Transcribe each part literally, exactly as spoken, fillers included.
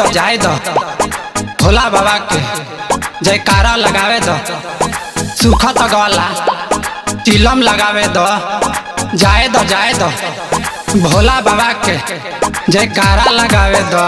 जाए दो भोला बाबा के जयकारा लगावे दो। सूखा तो गला तिलम लगावे दो जाए दो जाए दो भोला बाबा के जयकारा लगावे दो।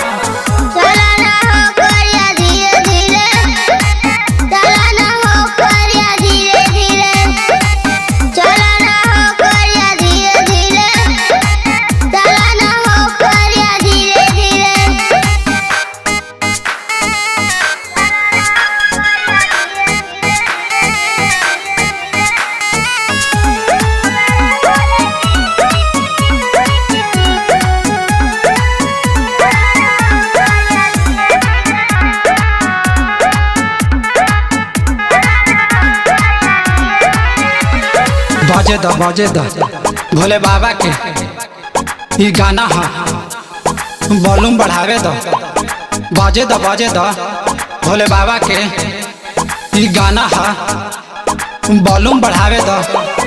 बजे दो बजे दो भोले बाबा के ये गाना है वॉल्यूम बढ़ावे दो। बजे दो बजे दो भोले बाबा के ये गाना है वॉल्यूम बढ़ावे दो।